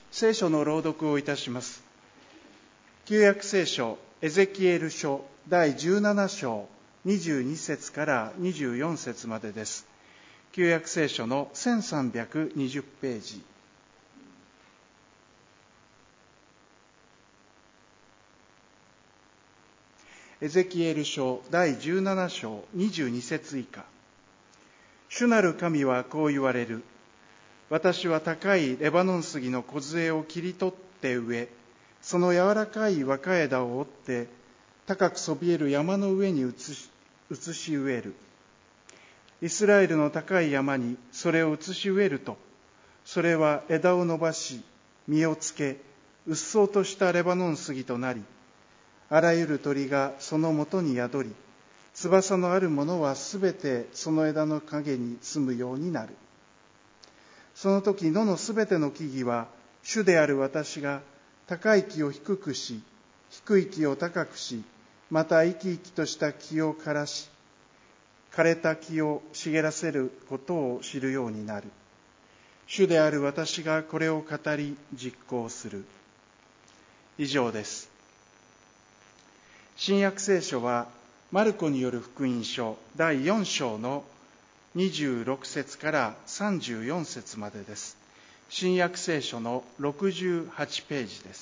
聖書の朗読をいたします。旧約聖書エゼキエル書第17章22節から24節までです。旧約聖書の1320ページ。エゼキエル書第17章22節以下。主なる神はこう言われる。私は高いレバノン杉の梢を切り取って植え、その柔らかい若枝を折って、高くそびえる山の上に移し植える。イスラエルの高い山にそれを移し植えると、それは枝を伸ばし、実をつけ、うっそうとしたレバノン杉となり、あらゆる鳥がそのもとに宿り、翼のあるものはすべてその枝の陰に住むようになる。その時野のすべての木々は、主である私が高い木を低くし、低い木を高くし、また生き生きとした木を枯らし、枯れた木を茂らせることを知るようになる。主である私がこれを語り実行する。以上です。新約聖書はマルコによる福音書第4章の26節から34節までです。新約聖書の68ページです。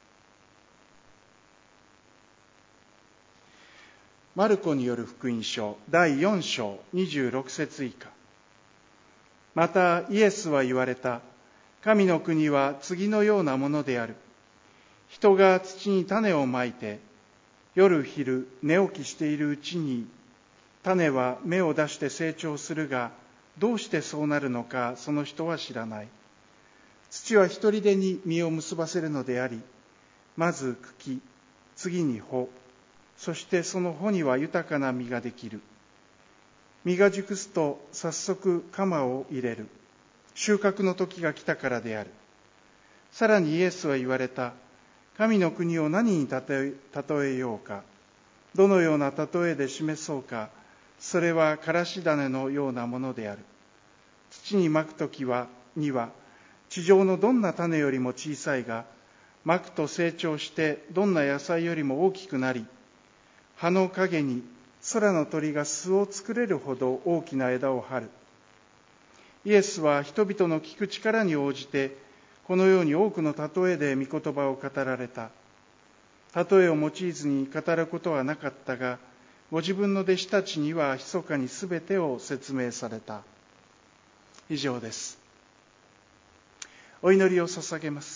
マルコによる福音書第4章26節以下。またイエスは言われた。神の国は次のようなものである。人が土に種をまいて、夜昼寝起きしているうちに、種は芽を出して成長するが、どうしてそうなるのかその人は知らない。土は一人でに実を結ばせるのであり、まず茎、次に穂、そしてその穂には豊かな実ができる。実が熟すと早速鎌を入れる。収穫の時が来たからである。さらにイエスは言われた。神の国を何に例えようか、どのような例えで示そうか、それはからし種のようなものである。土にまくときには、地上のどんな種よりも小さいが、まくと成長してどんな野菜よりも大きくなり、葉の陰に空の鳥が巣を作れるほど大きな枝を張る。イエスは人々の聞く力に応じて、このように多くの例えで御言葉を語られた。例えを用いずに語ることはなかったが、ご自分の弟子たちには密かにすべてを説明された。以上です。お祈りを捧げます。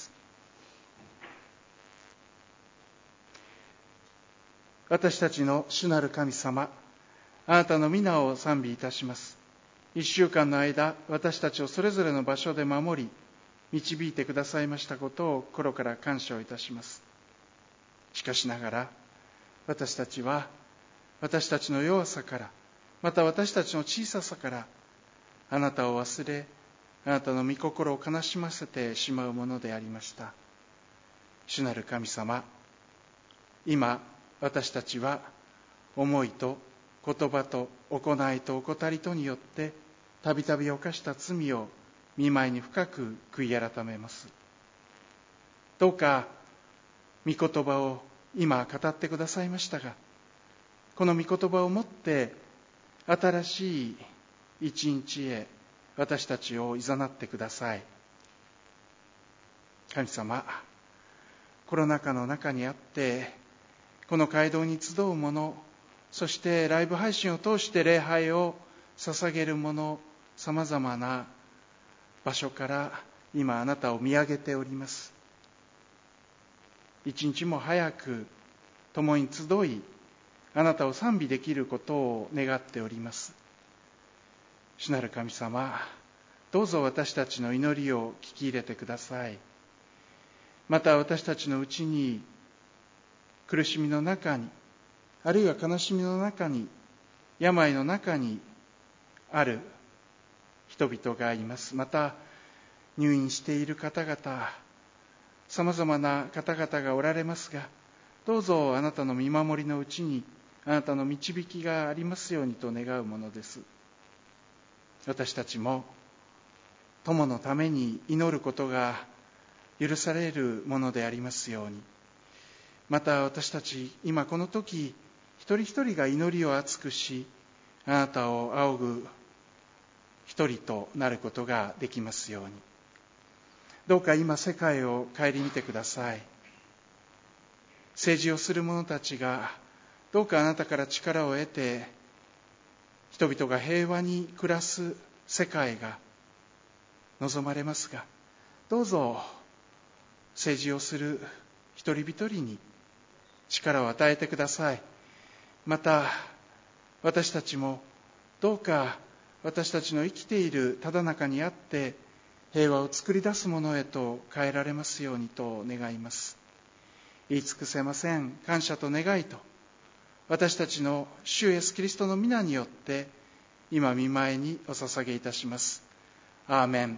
私たちの主なる神様、あなたの皆を賛美いたします。1週間の間、私たちをそれぞれの場所で守り、導いてくださいましたことを心から感謝をいたします。しかしながら、私たちは私たちの弱さから、また私たちの小ささから、あなたを忘れ、あなたの御心を悲しませてしまうものでありました。主なる神様、今私たちは思いと言葉と行いと怠りとによってたびたび犯した罪を御前に深く悔い改めます。どうか御言葉を今語ってくださいましたが、この御言葉をもって新しい一日へ私たちを誘ってください。神様、コロナ禍の中にあってこの街道に集う者、そしてライブ配信を通して礼拝を捧げる者、さまざまな場所から今あなたを見上げております。一日も早く共に集い、あなたを賛美できることを願っております。主なる神様、どうぞ私たちの祈りを聞き入れてください。また私たちのうちに苦しみの中に、あるいは悲しみの中に、病の中にある人々がいます。また入院している方々、さまざまな方々がおられますが、どうぞあなたの見守りのうちにあなたの導きがありますようにと願うものです。私たちも友のために祈ることが許されるものでありますように、また私たち今この時一人一人が祈りを熱くし、あなたを仰ぐ一人となることができますように。どうか今世界を顧みてください。政治をする者たちがどうかあなたから力を得て、人々が平和に暮らす世界が望まれますが、どうぞ政治をする一人一人に力を与えてください。また私たちもどうか私たちの生きているただ中にあって平和を作り出すものへと変えられますようにと願います。言い尽くせません感謝と願いと、私たちの主イエスキリストの皆によって今御前にお捧げいたします。アーメン。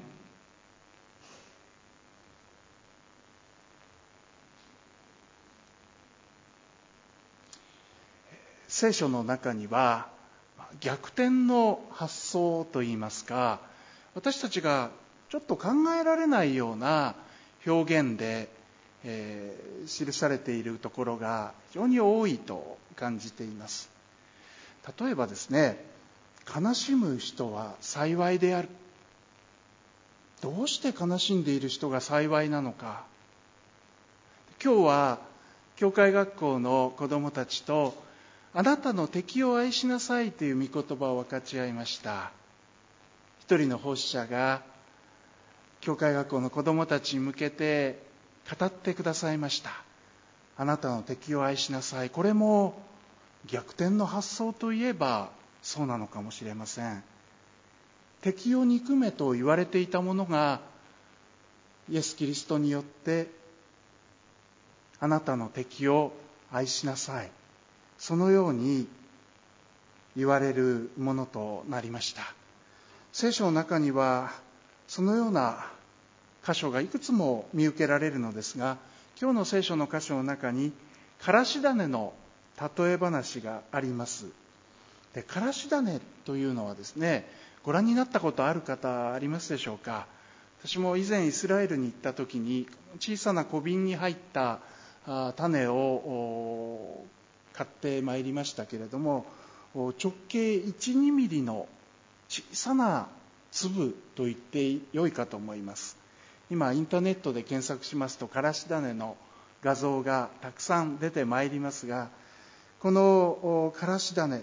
聖書の中には逆転の発想といいますか、私たちがちょっと考えられないような表現で、記されているところが非常に多いと感じています。例えばですね、悲しむ人は幸いである。どうして悲しんでいる人が幸いなのか。今日は教会学校の子どもたちとあなたの敵を愛しなさいという御言葉を分かち合いました。一人の奉仕者が教会学校の子どもたちに向けて語ってくださいました。あなたの敵を愛しなさい。これも逆転の発想といえばそうなのかもしれません。敵を憎めと言われていたものがイエス・キリストによってあなたの敵を愛しなさい、そのように言われるものとなりました。聖書の中にはそのような箇所がいくつも見受けられるのですが、今日の聖書の箇所の中にからし種の例え話があります。で、からし種というのはですね、ご覧になったことある方ありますでしょうか。私も以前イスラエルに行った時に小さな小瓶に入った種を買ってまいりましたけれども、直径 1,2 ミリの小さな粒と言って良いかと思います。今インターネットで検索しますとからし種の画像がたくさん出てまいりますが、このからし種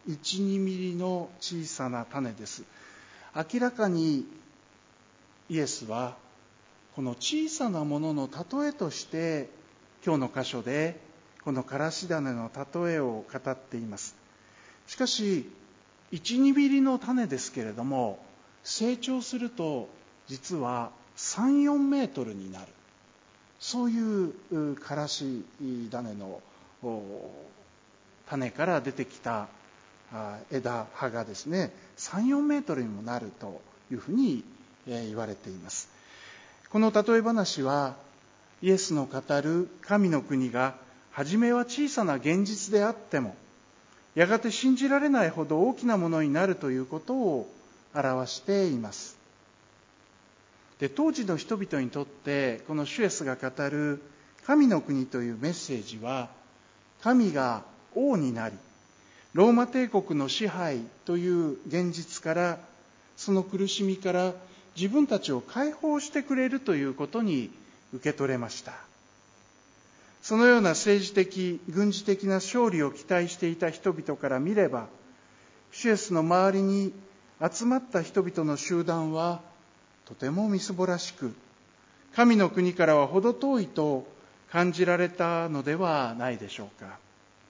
1,2 ミリの小さな種です。明らかにイエスはこの小さなものの例えとして今日の箇所でこのからし種の例えを語っています。しかし 1,2 ミリの種ですけれども、成長すると実は 3,4 メートルになる、そういうからし種の種から出てきた枝葉がですね 3,4 メートルにもなるというふうに言われています。この例え話はイエスの語る神の国が初めは小さな現実であってもやがて信じられないほど大きなものになるということを表しています。で、当時の人々にとってこの主イエスが語る神の国というメッセージは、神が王になりローマ帝国の支配という現実から、その苦しみから自分たちを解放してくれるということに受け取れました。そのような政治的軍事的な勝利を期待していた人々から見れば、主イエスの周りに集まった人々の集団はとてもみすぼらしく、神の国からは程遠いと感じられたのではないでしょうか。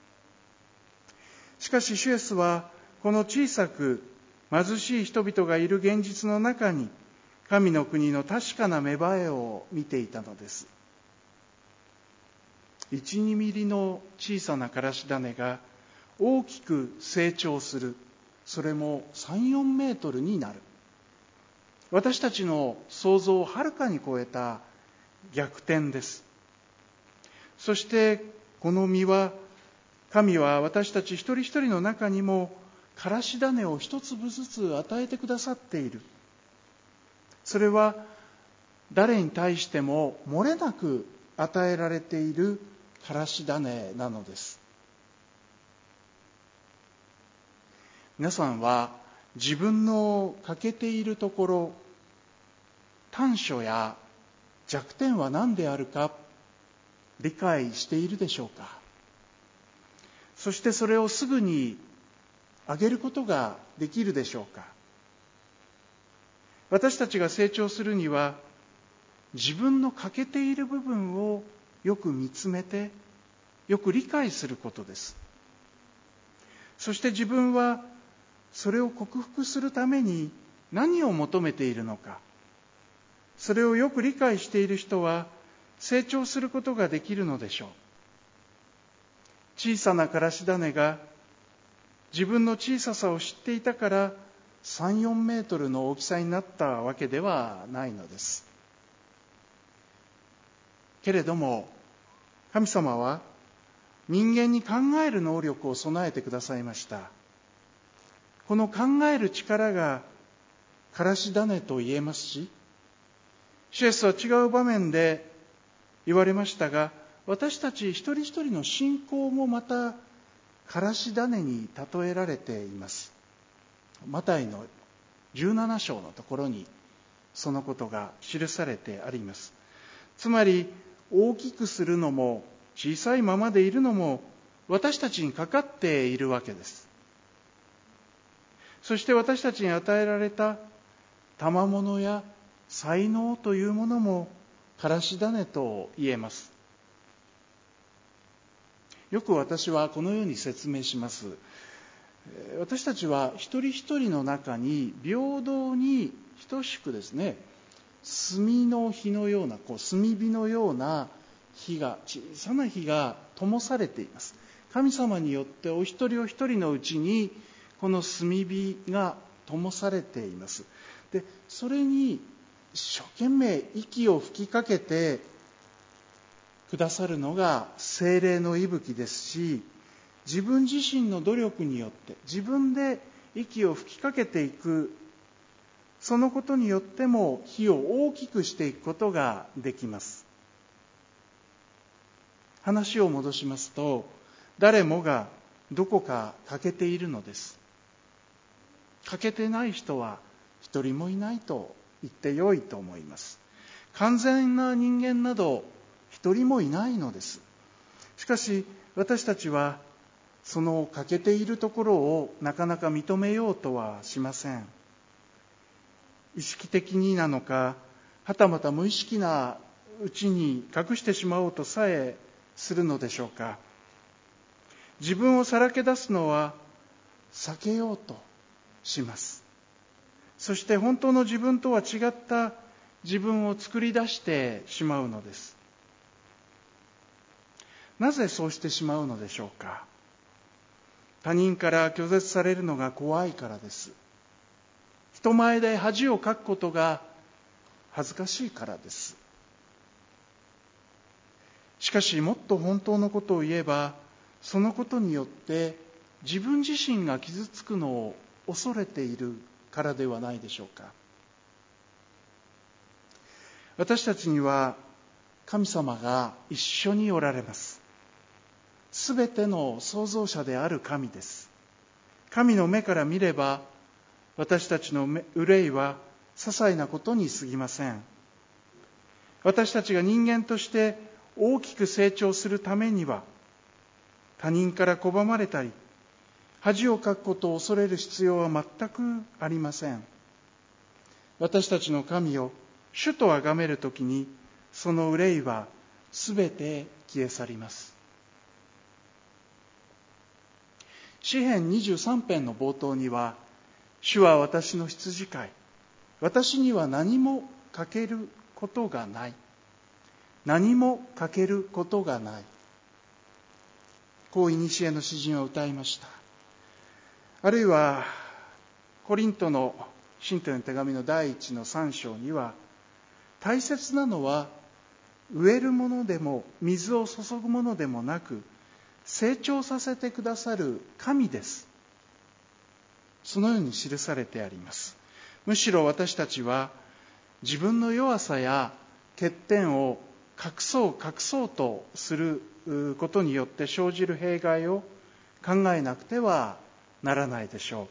しかし主イエスはこの小さく貧しい人々がいる現実の中に神の国の確かな芽生えを見ていたのです。1,2 ミリの小さなからし種が大きく成長する、それも 3,4 メートルになる。私たちの想像をはるかに超えた逆転です。そしてこの実は、神は私たち一人一人の中にもからし種を一粒ずつ与えてくださっている。それは誰に対しても漏れなく与えられているからし種なのです。皆さんは自分の欠けているところ、短所や弱点は何であるか理解しているでしょうか。そしてそれをすぐに上げることができるでしょうか。私たちが成長するには、自分の欠けている部分をよく見つめて、よく理解することです。そして自分はそれを克服するために何を求めているのか、それをよく理解している人は成長することができるのでしょう。小さなからし種が自分の小ささを知っていたから3、4メートルの大きさになったわけではないのです。けれども、神様は人間に考える能力を備えてくださいました。この考える力がからし種と言えますし、主イエスは違う場面で言われましたが、私たち一人一人の信仰もまたからし種に例えられています。マタイの17章のところにそのことが記されてあります。つまり、大きくするのも小さいままでいるのも私たちにかかっているわけです。そして私たちに与えられた賜物や才能というものもからし種と言えます。よく私はこのように説明します。私たちは一人一人の中に平等に等しくですね、炭の火のような、炭火のような火が、小さな火が灯されています。神様によってお一人お一人のうちにこの炭火が灯されています。で、それに一生懸命息を吹きかけてくださるのが聖霊の息吹ですし、自分自身の努力によって自分で息を吹きかけていく、そのことによっても火を大きくしていくことができます。話を戻しますと、誰もがどこか欠けているのです。欠けてない人は一人もいないと言ってよいと思います。完全な人間など一人もいないのです。しかし私たちはその欠けているところをなかなか認めようとはしません。意識的になのか、はたまた無意識なうちに隠してしまおうとさえするのでしょうか。自分をさらけ出すのは避けようとします。そして本当の自分とは違った自分を作り出してしまうのです。なぜそうしてしまうのでしょうか。他人から拒絶されるのが怖いからです。人前で恥をかくことが恥ずかしいからです。しかしもっと本当のことを言えば、そのことによって自分自身が傷つくのを恐れているからではないでしょうか。私たちには神様が一緒におられます。すべての創造者である神です。神の目から見れば、私たちの憂いは些細なことに過ぎません。私たちが人間として大きく成長するためには、他人から拒まれたり、恥をかくことを恐れる必要は全くありません。私たちの神を主と崇めるときに、その憂いはすべて消え去ります。詩編23編の冒頭には、主は私の羊飼い、私には何も欠けることがない。何も欠けることがない。こう古の詩人は歌いました。あるいはコリントの信徒への手紙の第1の3章には、大切なのは植えるものでも水を注ぐものでもなく、成長させてくださる神です。そのように記されてあります。むしろ私たちは自分の弱さや欠点を隠そうとすることによって生じる弊害を考えなくてはならないでしょ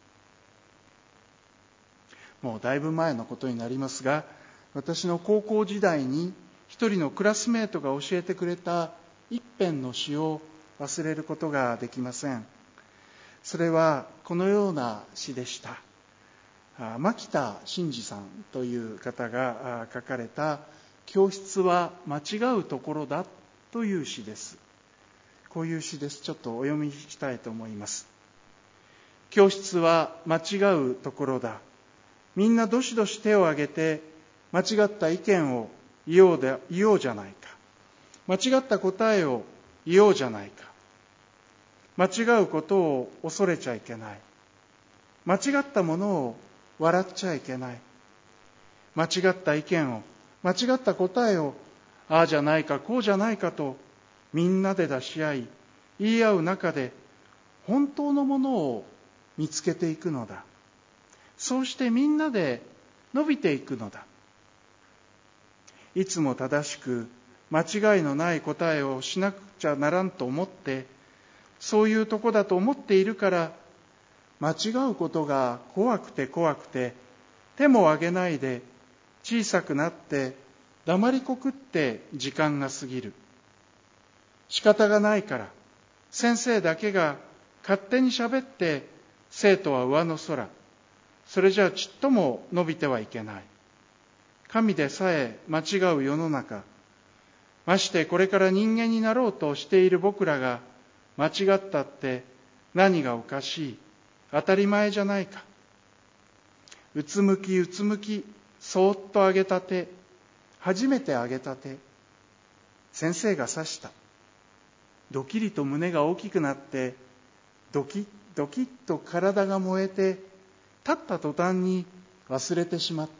う。もうだいぶ前のことになりますが、私の高校時代に一人のクラスメートが教えてくれた一編の詩を忘れることができません。それはこのような詩でした。牧田真治さんという方が書かれた教室は間違うところだという詩です。こういう詩です。ちょっとお読みしたいと思います。教室は間違うところだ。みんなどしどし手を挙げて間違った意見を言おうじゃないか。間違った答えを言おうじゃないか。間違うことを恐れちゃいけない。間違ったものを笑っちゃいけない。間違った意見を、間違った答えを、ああじゃないかこうじゃないかとみんなで出し合い、言い合う中で本当のものを見つけていくのだ。そうしてみんなで伸びていくのだ。いつも正しく間違いのない答えをしなくちゃならんと思って、そういうとこだと思っているから、間違うことが怖くて手も挙げないで小さくなって黙りこくって時間が過ぎる。仕方がないから先生だけが勝手に喋って生徒は上の空。それじゃちっとも伸びてはいけない。神でさえ間違う世の中、ましてこれから人間になろうとしている僕らが間違ったって何がおかしい、当たり前じゃないか。うつむきそーっと上げた手、初めて上げた手、先生が指した。ドキリと胸が大きくなってドキッと体が燃えて、立った途端に忘れてしまった。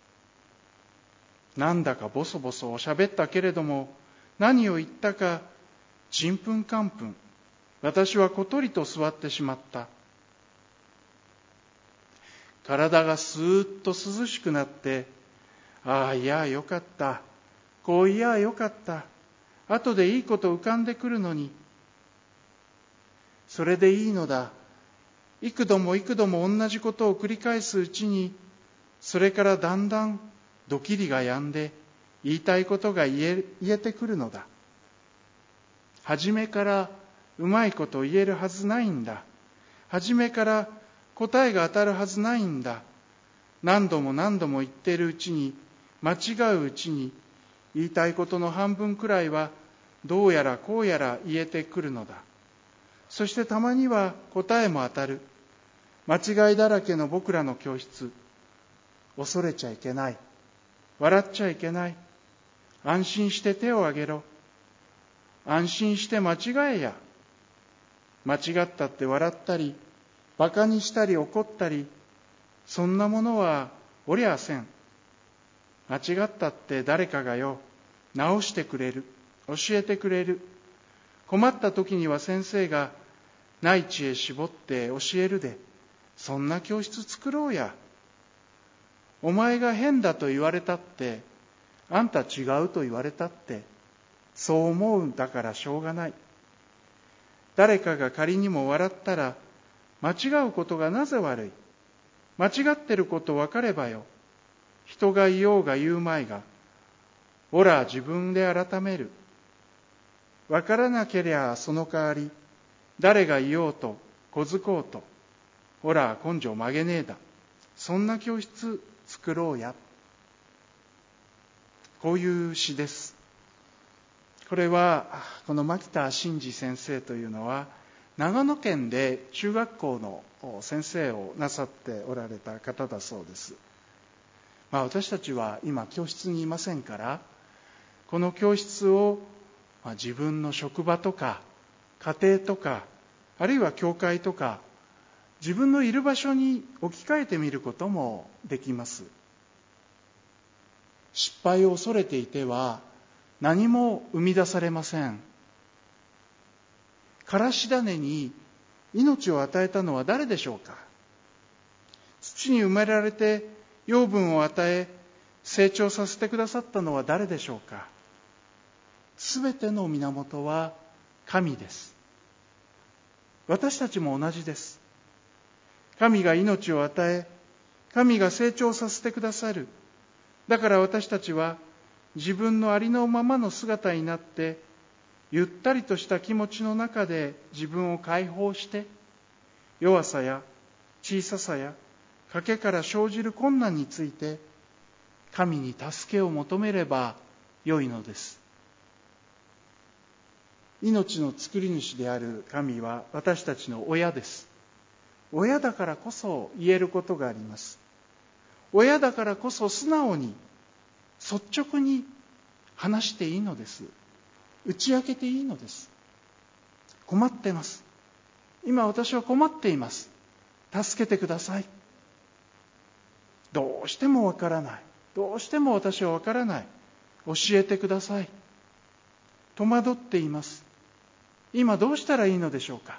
なんだかボソボソ喋ったけれども、何を言ったかちんぷんかんぷん、私はことりと座ってしまった。体がスーッと涼しくなって、ああいやよかった、こういやよかった、後でいいこと浮かんでくるのに、それでいいのだ。幾度も同じことを繰り返すうちに、それからだんだんドキリが止んで言いたいことが言えてくるのだ。初めからうまいこと言えるはずないんだ。初めから答えが当たるはずないんだ。何度も言っているうちに、間違ううちに、言いたいことの半分くらいはどうやらこうやら言えてくるのだ。そしてたまには答えも当たる。間違いだらけの僕らの教室。恐れちゃいけない。笑っちゃいけない。安心して手を挙げろ。安心して間違えや。間違ったって笑ったり、馬鹿にしたり怒ったり、そんなものはおりゃせん。間違ったって誰かがよ、直してくれる。教えてくれる。困った時には先生が内地へ絞って教えるで。そんな教室作ろうや。お前が変だと言われたって、あんた違うと言われたって、そう思うんだからしょうがない。誰かが仮にも笑ったら、間違うことがなぜ悪い。間違ってること分かればよ。人が言おうが言うまいが、おら自分で改める。分からなけりゃその代わり、誰が言おうと小づこうと、おら根性曲げねえだ。そんな教室作ろうや。こういう詩です。これはこの牧田真治先生というのは長野県で中学校の先生をなさっておられた方だそうです。私たちは今教室にいませんから、この教室を自分の職場とか家庭とか、あるいは教会とか、自分のいる場所に置き換えてみることもできます。失敗を恐れていては何も生み出されません。からし種に命を与えたのは誰でしょうか。土に埋められて養分を与え、 成長させてくださったのは誰でしょうか。すべての源は神です。私たちも同じです。神が命を与え、神が成長させてくださる。だから私たちは自分のありのままの姿になって、ゆったりとした気持ちの中で自分を解放して、弱さや小ささや賭けから生じる困難について、神に助けを求めればよいのです。命の作り主である神は私たちの親です。親だからこそ言えることがあります。親だからこそ素直に率直に話していいのです。打ち明けていいのです。困ってます。今私は困っています。助けてください。どうしてもわからない。どうしても私はわからない。教えてください。戸惑っています。今どうしたらいいのでしょうか。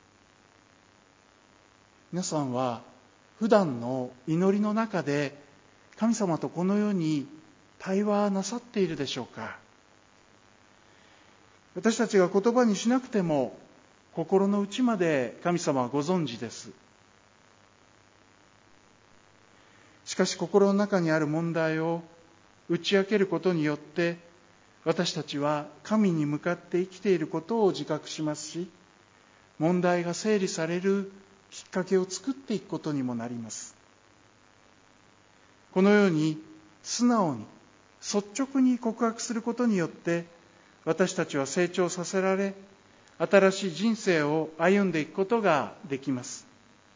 皆さんは普段の祈りの中で神様とこのように対話なさっているでしょうか。私たちが言葉にしなくても心の内まで神様はご存知です。しかし心の中にある問題を打ち明けることによって私たちは神に向かって生きていることを自覚しますし、問題が整理されるきっかけを作っていくことにもなります。このように素直に率直に告白することによって私たちは成長させられ、新しい人生を歩んでいくことができます。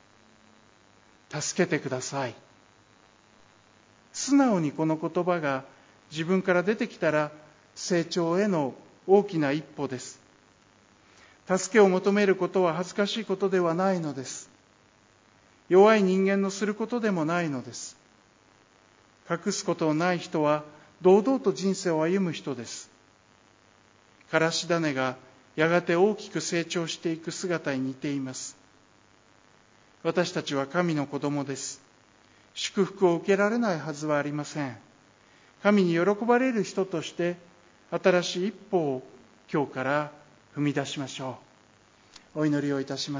助けてください。素直にこの言葉が自分から出てきたら成長への大きな一歩です。助けを求めることは恥ずかしいことではないのです。弱い人間のすることでもないのです。隠すことのない人は堂々と人生を歩む人です。からし種がやがて大きく成長していく姿に似ています。私たちは神の子供です。祝福を受けられないはずはありません。神に喜ばれる人として新しい一歩を今日から踏み出しましょう。お祈りをいたします。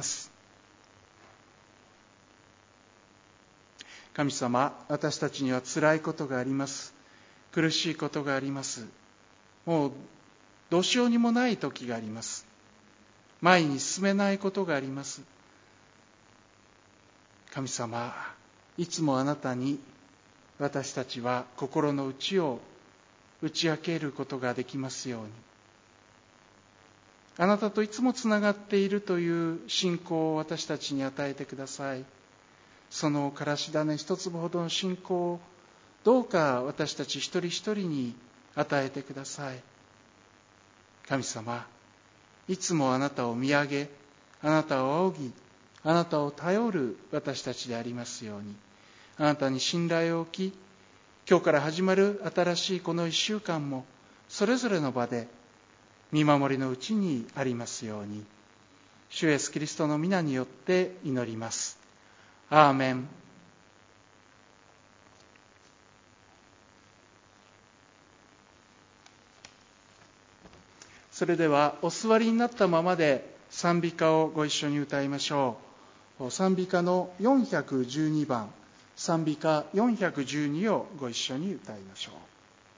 神様、私たちには辛いことがあります。苦しいことがあります。もうどうしようにもない時があります。前に進めないことがあります。神様、いつもあなたに私たちは心の内を打ち明けることができますように。あなたといつもつながっているという信仰を私たちに与えてください。そのからし種一粒ほどの信仰をどうか私たち一人一人に与えてください。神様、いつもあなたを見上げ、あなたを仰ぎ、あなたを頼る私たちでありますように、あなたに信頼を置き、今日から始まる新しいこの1週間もそれぞれの場で見守りのうちにありますように、主イエスキリストの皆によって祈ります。アーメン。それではお座りになったままで賛美歌をご一緒に歌いましょう。賛美歌の412番、賛美歌412をご一緒に歌いましょう。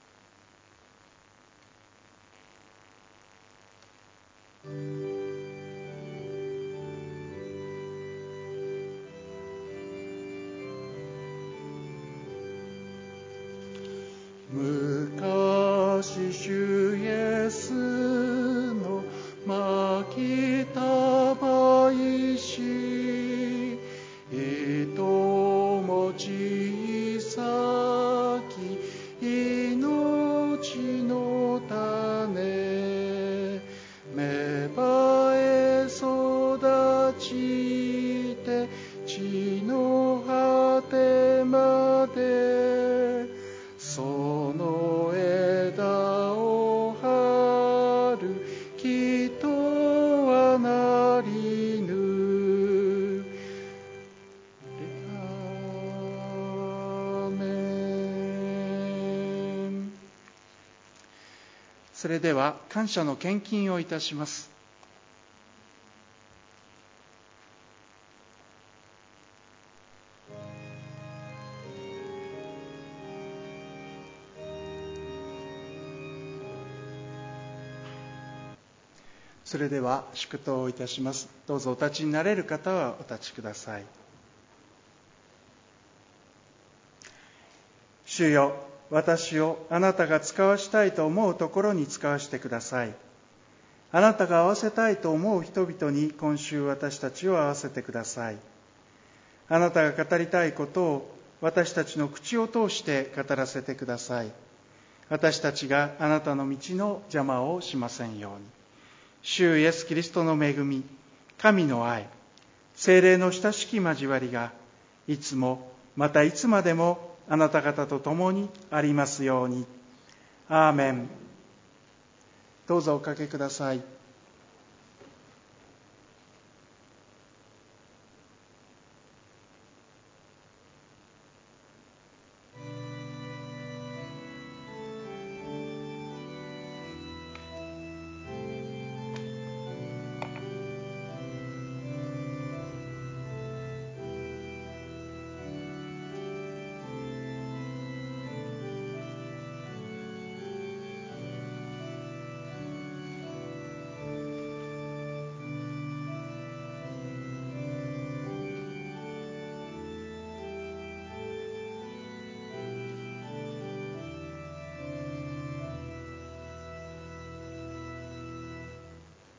昔主イエスのまきたば石、糸も小さき命の種、芽ばそれでは感謝の献金をいたします。それでは祝祷をいたします。どうぞお立ちになれる方はお立ちください。主よ、私をあなたが使わしたいと思うところに使わしてください。あなたが合わせたいと思う人々に今週私たちを合わせてください。あなたが語りたいことを私たちの口を通して語らせてください。私たちがあなたの道の邪魔をしませんように。主イエスキリストの恵み、神の愛、聖霊の親しき交わりがいつもまたいつまでもあなた方と共にありますように。アーメン。どうぞおかけください。